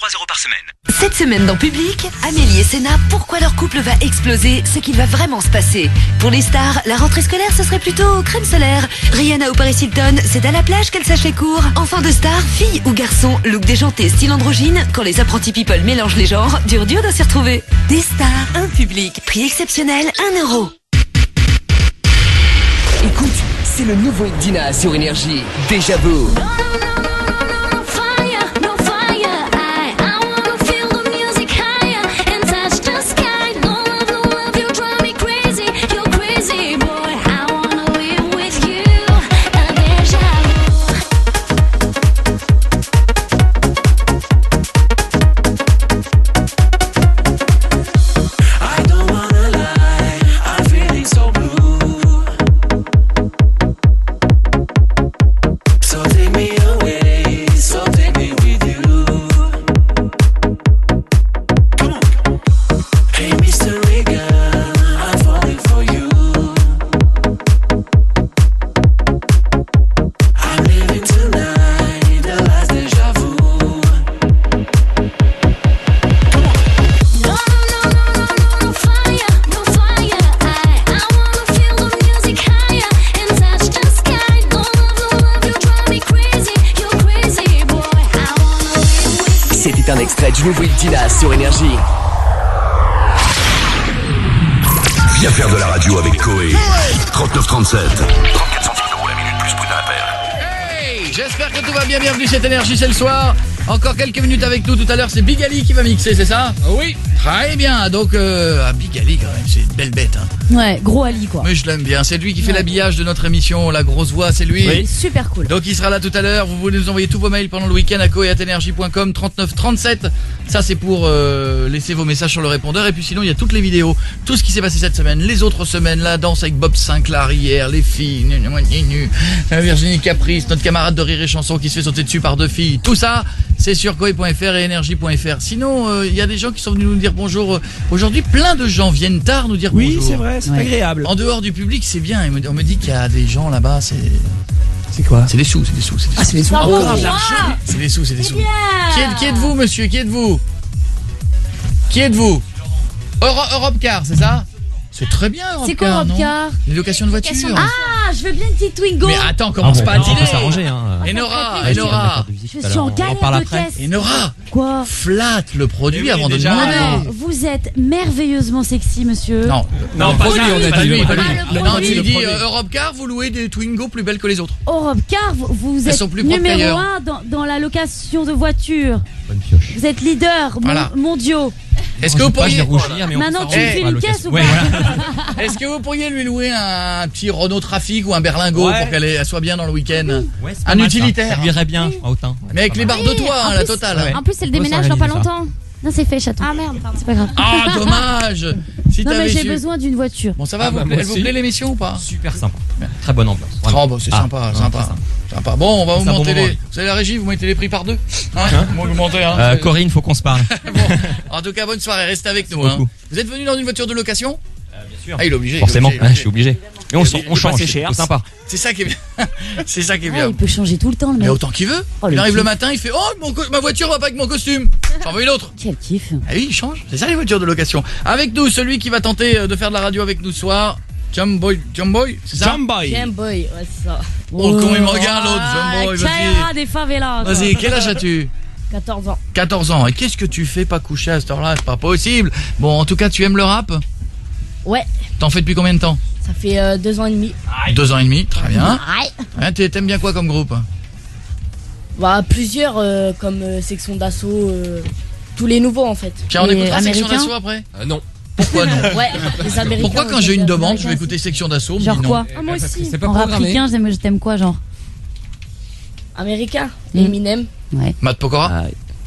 € par semaine. Cette semaine dans Public, Amélie et Sénat, pourquoi leur couple va exploser, ce qu'il va vraiment se passer. Pour les stars, la rentrée scolaire, ce serait plutôt crème solaire. Rihanna ou Paris Hilton, c'est à la plage qu'elle sache les cours. Enfin de stars, filles ou garçons, look déjanté, style androgyne, quand les apprentis people mélangent les genres, dur de s'y retrouver. Des stars, un public, prix exceptionnel, 1 €. Écoute, c'est le nouveau hit d'Ina sur Énergie. Déjà vu. Un extrait du nouveau hit d'Ina sur Énergie. Viens faire de la radio avec Koé. 3937. 34 centimes d'euros la minute plus prix d'un appel. Hey, j'espère que tout va bien. Bienvenue, c'est Énergie, c'est le soir. Encore quelques minutes avec nous tout à l'heure, c'est Big Ali qui va mixer, c'est ça? Oui. Très bien, donc Big Ali quand même, c'est une belle bête. Hein. Ouais, gros Ali quoi. Mais je l'aime bien, c'est lui qui fait l'habillage de notre émission, la grosse voix, c'est lui. Oui. Super cool. Donc il sera là tout à l'heure, vous voulez nous envoyer tous vos mails pendant le week-end à koé@energie.com 3937. Ça c'est pour laisser vos messages sur le répondeur. Et puis sinon il y a toutes les vidéos, tout ce qui s'est passé cette semaine, les autres semaines, la danse avec Bob Sinclair hier, les filles, Virginie Caprice, notre camarade de Rire et Chanson qui se fait sauter dessus par 2 filles. Tout ça, c'est sur koé.fr et énergie.fr. Sinon, il y a des gens qui sont venus nous dire bonjour. Aujourd'hui, plein de gens viennent tard nous dire bonjour. Oui, c'est vrai, c'est agréable. En dehors du public, c'est bien. On me dit qu'il y a des gens là-bas, C'est quoi? c'est des sous. Ah, c'est les sous. C'est des sous. Qui êtes-vous, monsieur? Qui êtes-vous? Europcar, c'est ça? C'est très bien, Europcar. C'est quoi Europcar? Les locations de voitures. Ah, je veux bien une petite Twingo. Mais attends, commence pas à dealer. s'arranger, hein. Enora. Je suis en galère de caisse. Enora, Quoi? flatte le produit oui, avant de déjà, demander. Vous êtes merveilleusement sexy, monsieur. Non, pas lui, ça, on a pas dit. lui, Pas lui. le Non, produit. tu dis Europcar, vous louez des Twingo plus belles que les autres. Europcar, vous Elles êtes sont plus propres numéro qu'ailleurs. 1 dans la location de voitures. Bonne pioche. Vous êtes leader Voilà. mondiaux. Est-ce que vous pourriez Maintenant, tu me fais une caisse ou pas? Est-ce que vous pourriez lui louer un petit Renault Trafic ou un Berlingo Ouais. pour qu'elle soit bien dans le week-end? Ouais, c'est pas Un mal, utilitaire. Ça lui irait bien à Autun. Mais avec les barres de toit, en la plus- totale. Ouais. En plus, elle déménage dans pas longtemps. Non, c'est fait, chaton. Ah merde, c'est pas grave. Ah, dommage. Si Non, mais t'avais j'ai su. besoin d'une voiture. Bon, ça va, Ah, bah, moi elle vous aussi. plaît l'émission ou pas? Super sympa. Très bonne ambiance. vraiment. Oh, bah, c'est Ah, sympa, ouais, sympa. très sympa. Sympa. Bon, on va vous C'est un bon monter moment. Vous avez la régie, vous mettez les prix par 2. Vous augmentez, hein. Corinne, faut qu'on se parle. Bon, en tout cas, bonne soirée, restez avec nous. Merci Hein. beaucoup. Vous êtes venu dans une voiture de location? Bien sûr. Ah, il est obligé. Forcément, il est obligé. je suis obligé. Et on change, passer c'est chez plutôt Hertz. sympa. C'est ça qui est bien. C'est ça qui est Ah, bien. il peut changer tout le temps, le Mais mec. autant qu'il veut. Oh, Il le arrive le kiff. matin, il fait ma voiture va pas avec mon costume. J'en veux une autre. Quel kiff. Ah oui, il change. C'est ça les voitures de location. Avec nous, celui qui va tenter de faire de la radio avec nous ce soir. Jumboy, c'est ça? Jumboy. Game Boy, ouais, c'est ça. Oh, comment il me regarde l'autre, Jumboy, Chaira vas-y. des favelas. quoi. Vas-y, quel âge as-tu? 14 ans. 14 ans. Et qu'est-ce que tu fais pas coucher à cette heure-là? C'est pas possible. Bon, en tout cas, tu aimes le rap? Ouais, T'en fais depuis combien de temps? ça fait 2 ans et demi. 2 ans et demi, très bien. Ouais. T'aimes bien quoi comme groupe? Bah, plusieurs comme Section d'Assaut, tous les nouveaux en fait. Tiens, on Et écoutera Section américain d'Assaut après? Non. Pourquoi non? Ouais, les Américains. Pourquoi quand aussi, j'ai une les demande, je vais Américains écouter Section d'Assaut? on me Genre dit non. quoi? Ah, moi aussi. C'est pas En programmé. rapricain, t'aimes quoi, genre? Américains, Mm. Eminem. Ouais. Matt Pokora?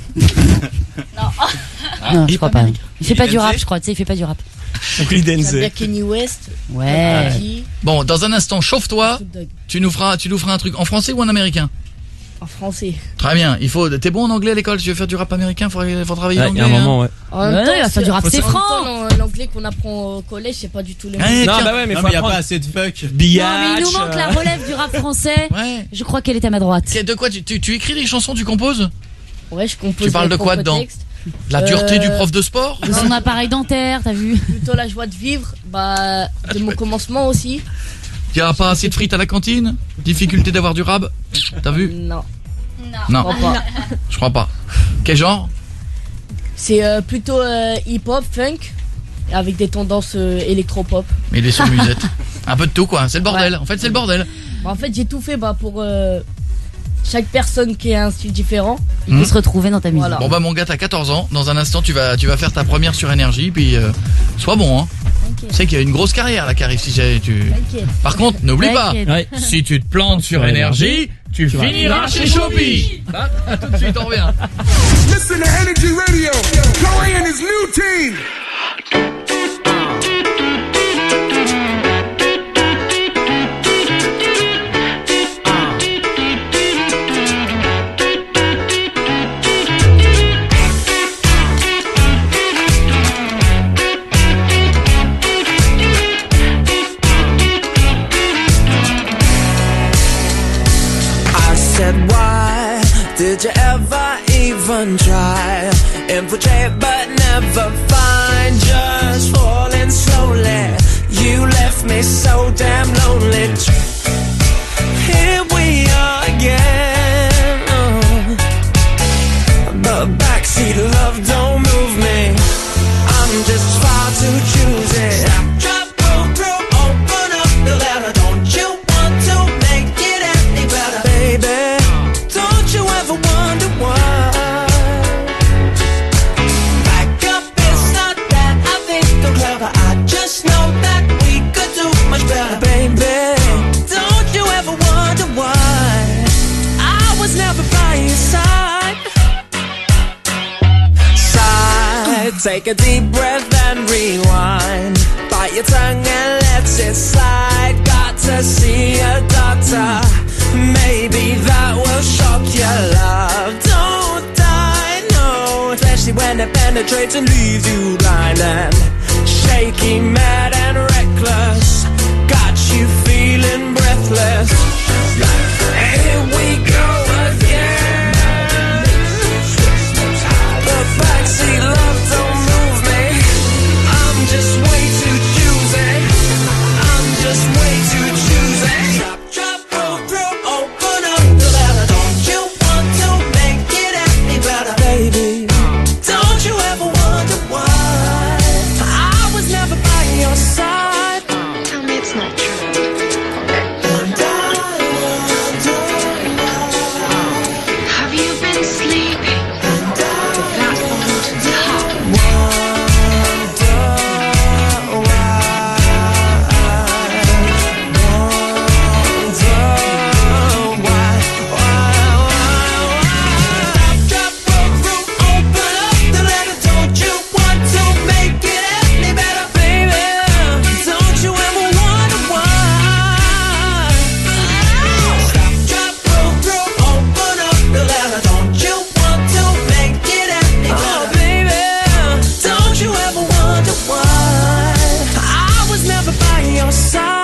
Non, je crois pas. Il fait pas du rap, je crois. Tu sais, il fait pas du rap. J'aime bien Kanye West. Ouais. Qui Bon, dans un instant, chauffe-toi. Snoop Dogg. Tu nous feras un truc en français ou en américain? En français. Très bien. T'es bon en anglais à l'école? Si tu veux faire du rap américain, faut travailler Ouais, il l'anglais. y a un moment, ouais. En même Ouais, temps, il va faire du rap, c'est en même franc. temps, l'anglais qu'on apprend au collège, c'est pas du tout le même. Ouais, Non, tiens. bah ouais, mais Non, faut mais y a apprendre. pas assez de fuck. Non, mais il nous Biatch. manque la relève du rap français. Ouais. Je crois qu'elle est à ma droite. De quoi tu écris des chansons, tu composes? Ouais, je compose. Tu parles mes de quoi propres dedans? textes. La dureté du prof de sport? De son appareil dentaire, t'as vu? Plutôt la joie de vivre, de mon commencement aussi. Il n'y a pas assez de frites à la cantine? Difficulté d'avoir du rab? T'as vu? Non. Non. Je crois pas. Je crois pas. Quel genre? C'est plutôt hip-hop, funk, avec des tendances électro-pop. Mais il est sur musette. Un peu de tout quoi, c'est le bordel. Ouais. En fait c'est le bordel. En fait j'ai tout fait pour chaque personne qui a un style différent. Il peut se retrouver dans ta musique. Voilà. Bon bah mon gars t'as 14 ans, dans un instant tu vas faire ta première sur Énergie, puis sois bon hein. Tu sais qu'il y a une grosse carrière là qui arrive si tu... T'inquiète. Par contre n'oublie pas, T'inquiète. si tu te plantes sur Énergie, tu finiras chez Shopee. À tout de suite, on revient. Listen to Energy Radio. Corey and his new team. Why did you ever even try? Infiltrate but never find. Just falling slowly. You left me so damn lonely. Here we are again. But backseat love don't move me. I'm just far too choosy. Drop, roll through, open up the letter. Don't you want to make it any better, baby? Don't you ever wonder why? Back up, it's not that I think I'm clever. I just know that we could do much better, baby. Don't you ever wonder why I was never by your side? Side, take a deep breath and rewind. Bite your tongue and let it slide. Got to see a doctor. Maybe that will shock your love. Don't die, no. Especially when it penetrates and leaves you blind and shaky, mad and reckless. Got you feeling breathless. Here we go again. The backseat love don't move me. I'm just way too choosy. I'm just way too choosy. Drop, roll through, open up the letter. Don't you want to make it any better, baby? Don't you ever wonder why I was never by your side? Tell me it's not true. Have you been sleeping? That old top. Drop, roll through, open up the letter. Don't you want to make it any better, baby? Don't you ever wonder why? Drop, roll through, open up the letter. Don't you want to make it any better, baby? Don't you ever wonder why I was never by your side?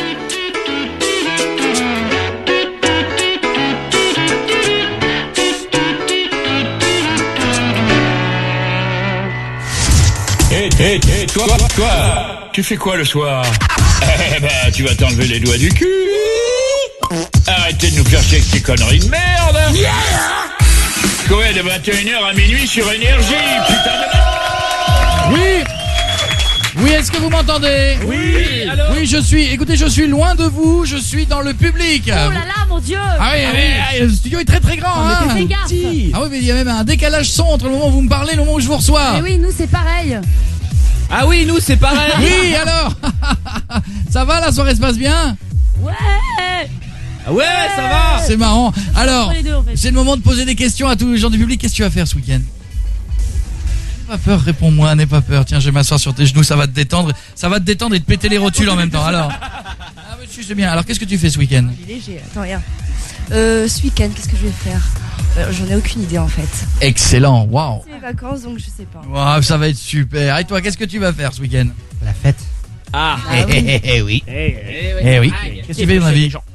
Hé, toi, tu fais quoi le soir? Eh ben, tu vas t'enlever les doigts du cul. Arrêtez de nous faire chier avec tes conneries de merde. Coé de 21h à minuit sur Énergie, putain de... Oui. Oui, est-ce que vous m'entendez? Oui, alors Oui, je suis loin de vous, je suis dans le public. Oh là là, mon Dieu! Ah oui, le studio est très très grand. mais Hein. fais gaffe. Ah oui, mais il y a même un décalage son entre le moment où vous me parlez et le moment où je vous reçois. Mais oui, nous c'est pareil. Ah oui, nous c'est pareil. Oui, alors ça va, la soirée se passe bien? Ouais! Ah ouais, ça va. C'est marrant. Alors, les deux, en fait. c'est le moment de poser des questions à tous les gens du public. Qu'est-ce que tu vas faire ce week-end? N'aie pas peur, réponds-moi, n'aie pas peur. Tiens, je vais m'asseoir sur tes genoux, ça va te détendre. Ça va te détendre et te péter les rotules en même temps. Alors, ah monsieur, c'est bien. Alors, qu'est-ce que tu fais ce week-end? Il est léger, attends, regarde. Ce week-end, qu'est-ce que je vais faire? J'en ai aucune idée en fait. Excellent, waouh. C'est les vacances donc je sais pas. Waouh, ça va être super. Et toi, qu'est-ce que tu vas faire ce week-end? La fête. Ah. Eh oui. Eh Eh oui. Qu'est-ce que tu fais dans la vie?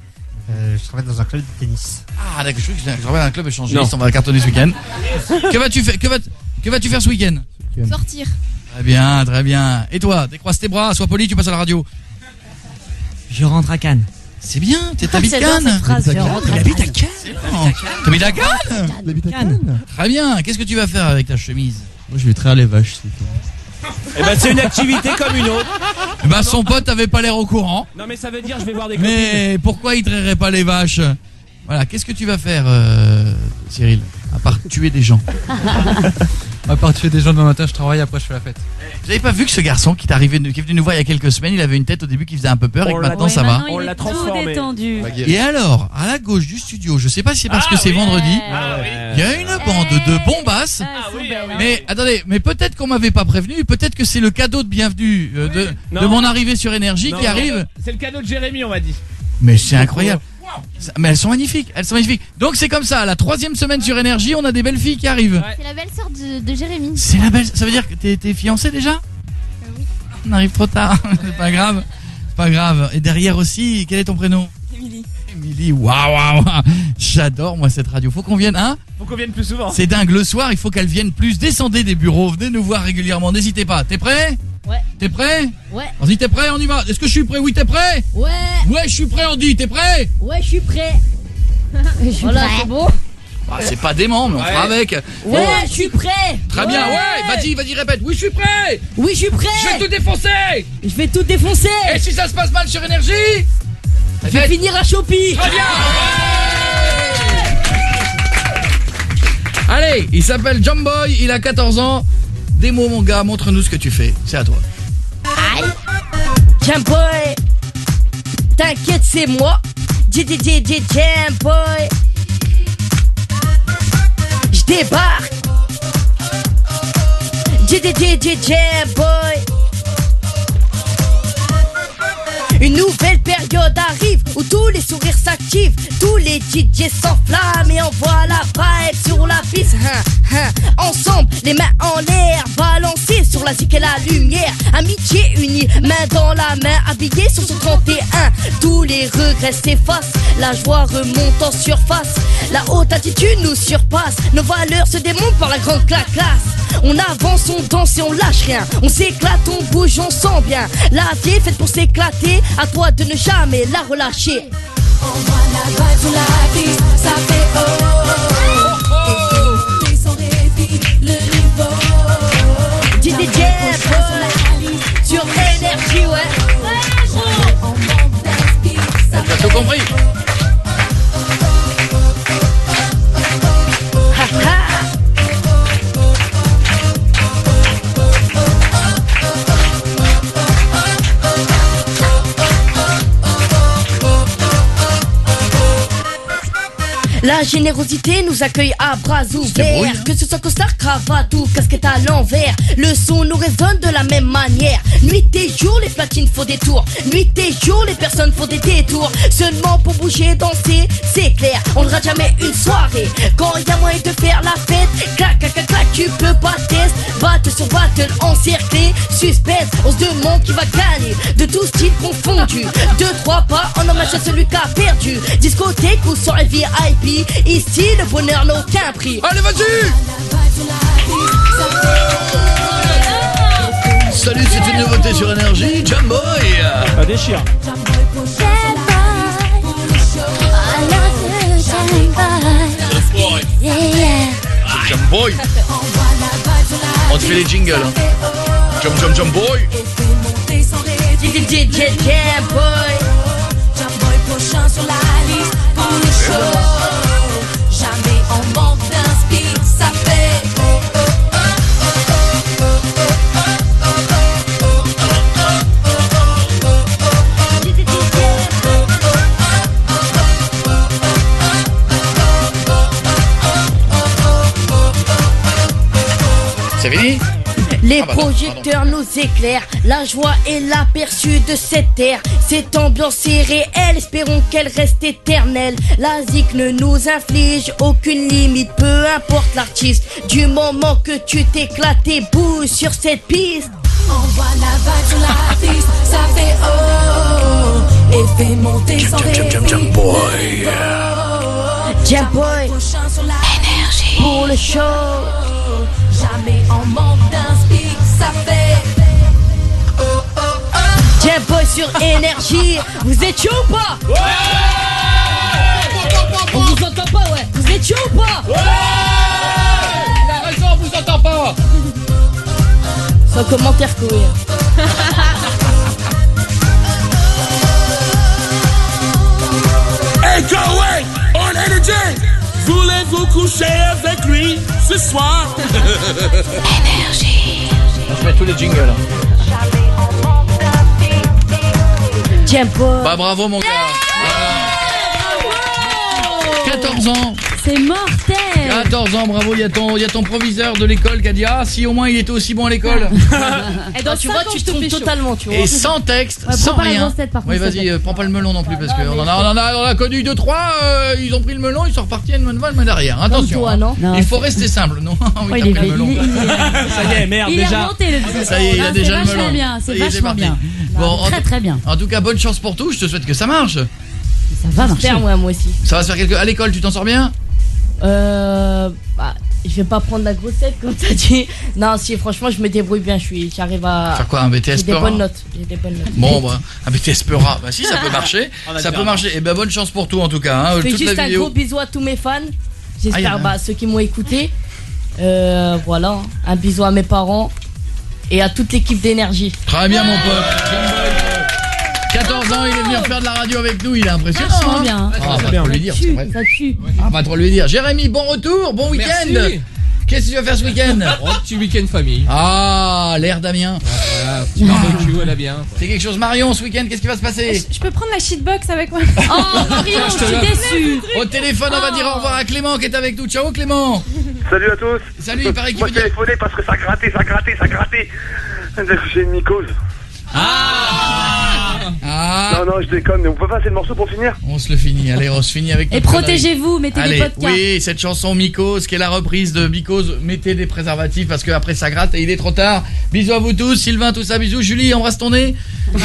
Je travaille dans un club de tennis. Ah d'accord, je travaille dans un club échangiste, on va cartonner ce week-end. Que vas-tu faire ce week-end? Sortir. Très bien, très bien. Et toi, décroise tes bras, sois poli, tu passes à la radio. Je rentre à Cannes. C'est bien, t'habites Cannes. T'habites à Cannes. T'habites à Cannes. Très bien, qu'est-ce que tu vas faire avec ta chemise? Moi je vais traire les vaches, c'est tout. Eh ben c'est une activité comme une autre. Eh ben son pote avait pas l'air au courant. Non mais ça veut dire je vais voir des copines. Mais pourquoi il trairait pas les vaches? Voilà, qu'est-ce que tu vas faire, Cyril? À part tuer des gens. À part tuer des gens demain matin, je travaille, après je fais la fête. Vous avez pas vu que ce garçon qui est venu nous voir il y a quelques semaines, il avait une tête au début qui faisait un peu peur et que maintenant ça va. On l'a transformé. Et alors, à la gauche du studio, je sais pas si c'est parce que c'est vendredi, il y a une bande de bombasses. Mais attendez, mais peut-être qu'on m'avait pas prévenu, peut-être que c'est le cadeau de bienvenue de mon arrivée sur Énergie qui arrive. C'est le cadeau de Jérémy, on m'a dit. Mais c'est incroyable. Mais elles sont magnifiques, Donc c'est comme ça, la 3e ssemaine sur Énergie, on a des belles filles qui arrivent. C'est la belle-sœur de Jérémy. C'est la belle, ça veut dire que t'es fiancée déjà? Oui. On arrive trop tard, c'est pas grave. C'est pas grave. Et derrière aussi, quel est ton prénom? Émilie, waouh. J'adore moi cette radio. Faut qu'on vienne, hein? Faut qu'on vienne plus souvent. C'est dingue, le soir, il faut qu'elle vienne plus. Descendez des bureaux, venez nous voir régulièrement, n'hésitez pas. T'es prêt? Ouais. T'es prêt? Ouais. Vas-y, t'es prêt? On y va. Est-ce que je suis prêt? Oui, t'es prêt? Ouais. Ouais, je suis prêt, Andy. T'es prêt? Ouais, je suis prêt. Voilà, c'est bon. Ah, c'est pas dément, mais on fera avec. Ouais, je suis prêt. Très bien, ouais. Vas-y, répète. Oui, je suis prêt. Oui, je suis prêt. Je vais tout défoncer. Je vais tout défoncer. Et si ça se passe mal sur Énergie? Je vais finir à Shopee. Très bien. Allez, il s'appelle Jumboy, il a 14 ans. Démo mon gars, montre-nous ce que tu fais. C'est à toi. Jumboy, t'inquiète, c'est moi. Jumboy. Je débarque. Jumboy. Une nouvelle période arrive où tous les sourires s'activent, tous les DJ s'enflamment et envoient la vibe sur la piste. Ensemble, les mains en l'air, balancées sur la zik et la lumière. Amitié unie, main dans la main, habillée sur son 31. Tous les regrets s'effacent, la joie remonte en surface. La haute attitude nous surpasse, nos valeurs se démontent par la grande classe. On avance, on danse et on lâche rien. On s'éclate, on bouge, on sent bien. La vie est faite pour s'éclater, à toi de ne jamais la relâcher. Envoie la vibe sur la piste, ça fait oh. Et sans répit, le niveau. DJ sur Énergie, ouais. T'as tout compris? La générosité nous accueille à bras ouverts. Que ce soit costard, cravate ou casquette à l'envers, le son nous résonne de la même manière. Nuit et jour, les platines font des tours. Nuit et jour, les personnes font des détours. Seulement pour bouger, danser, c'est clair. On ne rate jamais une soirée. Quand y a moyen de faire la fête, clac, clac, clac, clac, tu peux pas tester. Battle sur battle, encerclé, suspense. On se demande qui va gagner, de tous styles confondus. 2-3 pas en hommage à celui qui a perdu. Discothèque ou soirée VIP, ici le bonheur n'a aucun prix. Allez, vas-y! Salut, c'est une nouveauté sur Énergie, Jumboy. Ça déchire. Jumboy. On te fait les jingles. Jumboy. Jumboy. Jumboy prochain sur la liste pour le show. Jamais on manque d'inspi, ça fait C'est fini? Les projecteurs nous éclairent, la joie est l'aperçu de cette terre. Cette ambiance est réelle, espérons qu'elle reste éternelle. La zik ne nous inflige aucune limite, peu importe l'artiste. Du moment que tu t'éclates et bouges sur cette piste. Envoie la vague sur la piste, ça fait oh. et fais monter sans Jam Boy. Jam Boy. Énergie. Pour le show. Jamais en manque d'inspi, ça fait. Jam Boy sur énergie. Vous êtes chaud ou pas? On vous entend pas, ouais. Vous êtes chaud ou pas? Il a raison, on vous entend pas. Sans commentaire, Koé. Hey Koé, on Energy, voulez-vous coucher avec lui ce soir? Énergie. On se met tous les jingles. Jam Boy. Bah bravo mon gars. 14 ans. C'est mortel. 14 ans, bravo, il y a ton proviseur de l'école qui a dit ah si au moins il était aussi bon à l'école. Et donc tu vois, tu te trompes totalement, tu vois. Et sans texte, Ouais, sans prends pas la rien. grosse tête, par Oui, contre, vas-y, prends pas le melon non plus parce qu'on en a connu 2-3, ils ont pris le melon, ils sont repartis à une bonne derrière. Attention. toi, hein. non Il faut rester simple, non? Oui, il t'as pris le melon. Ça y est, merde, Il est déjà. remonté le petit. Ça y est, il a déjà le melon. Bien, c'est Ça y est, vachement parti. bien. Bon, Très très bien. En tout cas, bonne chance pour tout, je te souhaite que ça marche. Ça va marcher. J'espère, moi aussi. Ça va se faire quelque... À l'école, tu t'en sors bien? Bah, je vais pas prendre la grossette comme t'as dit. Non, si, franchement, je me débrouille bien. J'arrive à. Faire quoi, un BTS J'ai des Peura? bonnes notes. J'ai des bonnes notes. Bon, bah, un BTS Peura. Bah, si, ça peut marcher. Ça peut marcher. Et ben, bonne chance pour tout, en tout cas. Hein. Je fais Toute juste la un vidéo. gros bisou à tous mes fans. Ah, J'espère, y en a. ceux qui m'ont écouté. Voilà. Un bisou à mes parents. Et à toute l'équipe d'énergie. Très bien, mon pote. 14 ans, il est venu faire de la radio avec nous, il est impressionnant. Vachement Hein. bien. Ah, pas trop lui dire, c'est vrai. Ça tue. Ah, pas trop lui dire. Jérémy, bon retour, bon week-end. Merci. Qu'est-ce que tu vas faire ce week-end? Oh, petit week-end famille. Ah, l'air Damien. Voilà, petit barbecue, elle a bien. C'est quelque chose, Marion, ce week-end, qu'est-ce qui va se passer? Je peux prendre la shitbox avec moi? Oh, Marion, je suis déçue. Au téléphone, on va dire au revoir à Clément qui est avec nous. Ciao, Clément. Salut à tous. Salut, il paraît qu'il Moi veut je dire... téléphonais parce que ça grattait. J'ai une mycose. Ah. Non, je déconne, mais on peut passer le morceau pour finir? On se le finit, allez, on se finit avec Et notre connerie. protégez-vous, mettez Allez, des podcasts. oui, cette chanson Mycose, qui est la reprise de Mycose, mettez des préservatifs parce que après ça gratte et il est trop tard. Bisous à vous tous, Sylvain, tout ça, bisous. Julie, embrasse ton nez.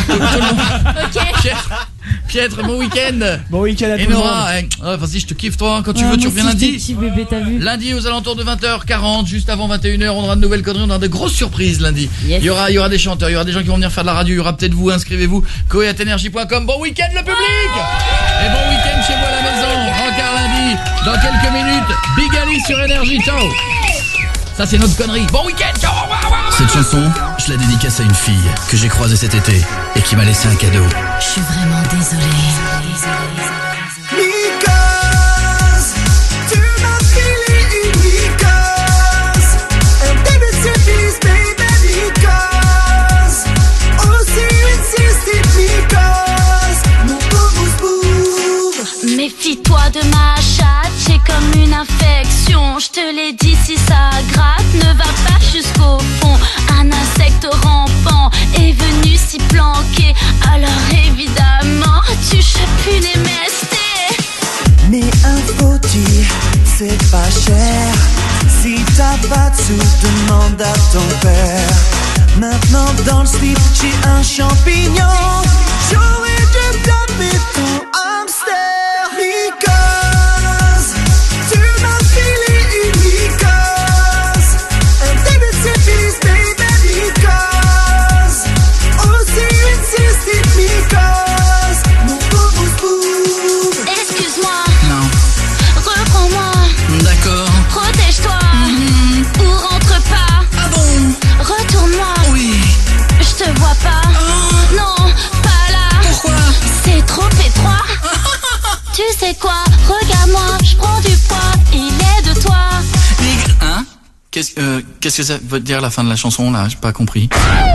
Pietre, bon week-end. Bon week-end à Et tout le monde. Nora, vas-y, je te kiffe toi, quand tu Ouais, veux, tu moi reviens aussi, lundi. petit bébé, t'as vu? Lundi aux alentours de 20h40, juste avant 21h, on aura de nouvelles conneries, on aura de grosses surprises lundi. Yes. Il y aura des chanteurs, il y aura des gens qui vont venir faire de la radio, il y aura peut-être vous, inscrivez-vous, koé@energie.com. Bon week-end le public. Et bon week-end chez vous à la maison, rencard lundi, dans quelques minutes, Big Ali sur Énergie, ciao. Ça c'est notre connerie, bon week-end, ciao, au revoir, au revoir. Cette chanson, je la dédicace à une fille que j'ai croisée cet été et qui m'a laissé un cadeau. Je suis vraiment désolée. Mycose, tu m'as filé une mycose. Un début de syphilis, baby, mycose. Aussi une cystite, mycose. Mon pauvre boum. Méfie-toi de ma chatte, j'ai comme une infection. Je te l'ai dit, si ça gratte, ne va pas jusqu'au fond. Un insecte rampant est venu s'y planquer. Alors évidemment, tu chopes une MST. Mais un faux-tir, c'est pas cher. Si t'as pas de sous, demande à ton père. Maintenant dans le slip, j'ai un champignon. J'aurais dû taper ton hamster. Mycose, tu m'as filé une mycose. Un début de syphilis, baby, mycose. Aussi une cystite, mycose. Mon pauvre boum. Excuse-moi, Non, reprends-moi, d'accord. protège-toi, ou rentre pas. Ah bon? Retourne-moi, Oui. je te vois pas. Non, pas là. Pourquoi? C'est trop étroit. Tu sais quoi? Regarde-moi, je prends du poids. Il est de toi. Hein? Qu'est-ce que ça veut dire la fin de la chanson là? J'ai pas compris.